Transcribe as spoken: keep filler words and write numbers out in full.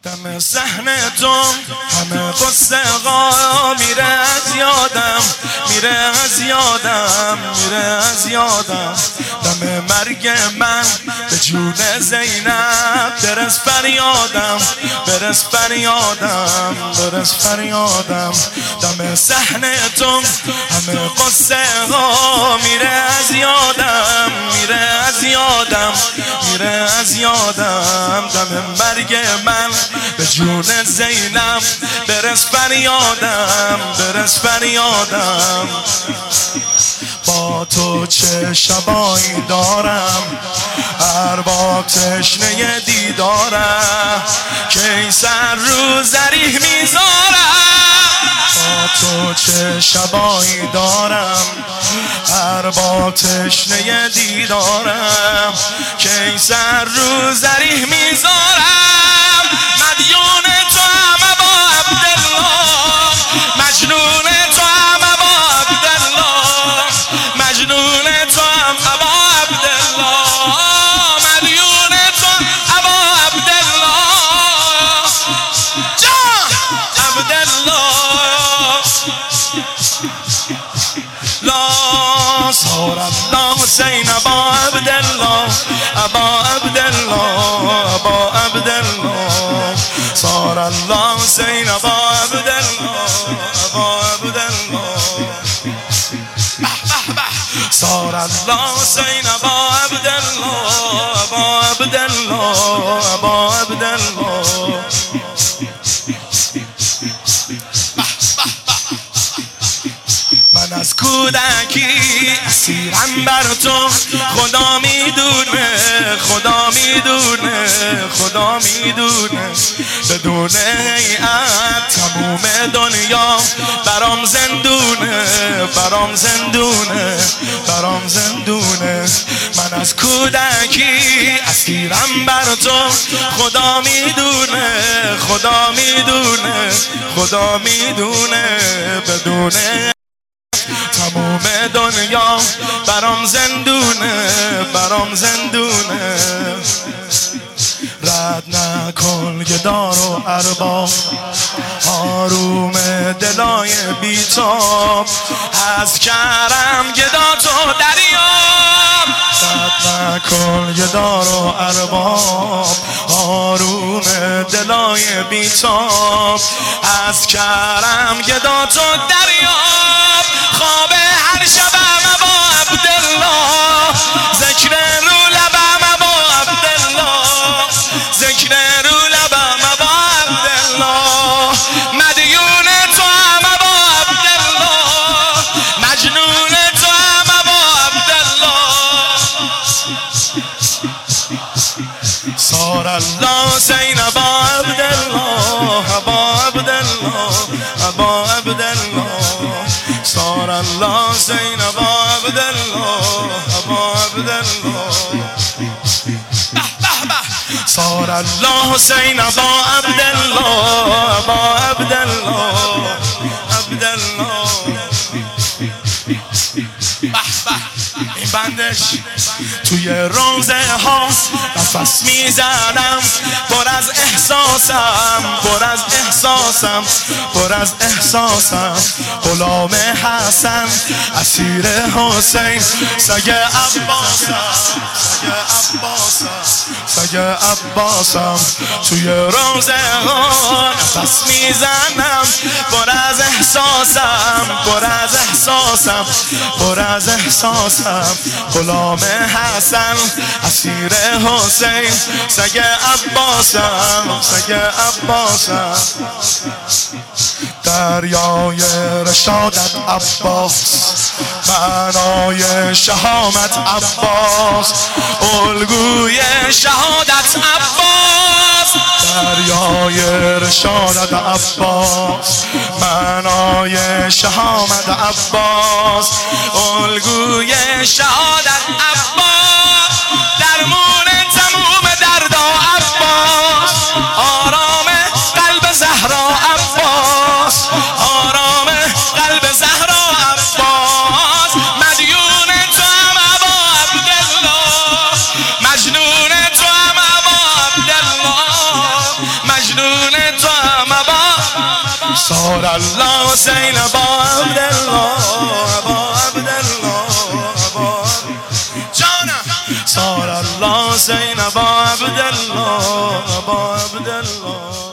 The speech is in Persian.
دم صحنه تو همه قصه ها میره از یادم، میره از یادم، میره از یادم. دم مرگ من به جون زینب برس فریادم، برس فریادم، برس فریادم. دم صحنه تو همه قصه ها میره از یادم، میره از یادم، میره از یادم. دم مرگ من به جون زینب برس فریادم، برس فریادم. با تو چه شبایی دارم، ارباب تشنه دیدارم، که سر رو زریح میذارم. با تو چه شبایی دارم، ارباب تشنه دیدارم، که سر رو زریح میذارم. مدیون تو هم ابا عبدالله، مجنون تو هم ابا عبدالله، مجنون تو هم ابا عبدالله، مدیون تو ابا عبدالله، جان عبدالله. لا صار الله حسین ابا عبدالله، ابا عبدالله، ابا عبدالله. صار الله حسین ابا عبدالله، ابا عبدالله. صار الله حسین ابا عبدالله، ابا عبدالله، ابا عبدالله. من از کودکی اسیرم بر تو، خدا میدونه، خدا میدونه، خدا میدونه. بدون هیئت تموم دنیا برام زندونه، برام زندونه، برام زندونه. من از کودکی اسیرم بر تو، خدا میدونه، خدا میدونه، خدا میدونه. بدون تموم دنیا برام زندونه، برام زندونه. رد نکن گدار و ارباب، آروم دلای بیتاب، از کرم گدا تو دریاب. رد نکن گدار و ارباب، آروم دلای بیتاب، از کرم گدا تو دریاب. خواب هر شبم ابا عبدالله، ذکر رو لبم ابا عبدالله، ذکر رو لبم ابا عبدالله. مدیون تو هم ابا عبدالله، مجنون تو هم ابا عبدالله. صار الله حسین ابا عبدالله، ابا عبدالله، ابا عبدالله. صار الله حسین ابا عبدالله، ابا عبدالله. صار الله حسین ابا عبدالله، ابا عبدالله، عبدالله. این بندش توی روزه ها نفس میزنم، پر از احساسم، پر از احساسم، پر از احساسم. غلام حسن اسیر حسین، سگ عباسم، سگ عباسم، سگ عباسم. توی روزه ها نفس میزنم، پر از احساسم، پر از احساسم، پر از احساسم. غلام حسن اسیر حسین، سگ عباسم، سگ عباسم. دریای رشادت عباس، معنای شهامت عباس، الگوی شهادت عباس. دریای رشادت عباس، معنای شهامت عباس، الگوی شهادت عباس. درمون تموم دردا عباس، آرام قلب زهرا عباس، آرام قلب زهرا عباس. مدیون تو هم ابا عبدالله، مجنون تو هم ابا عبدالله، مجنون مجنون تو هم با صار الله حسین با عبدالله با عبدالله با جانم صار الله حسین با عبدالله با عبدالله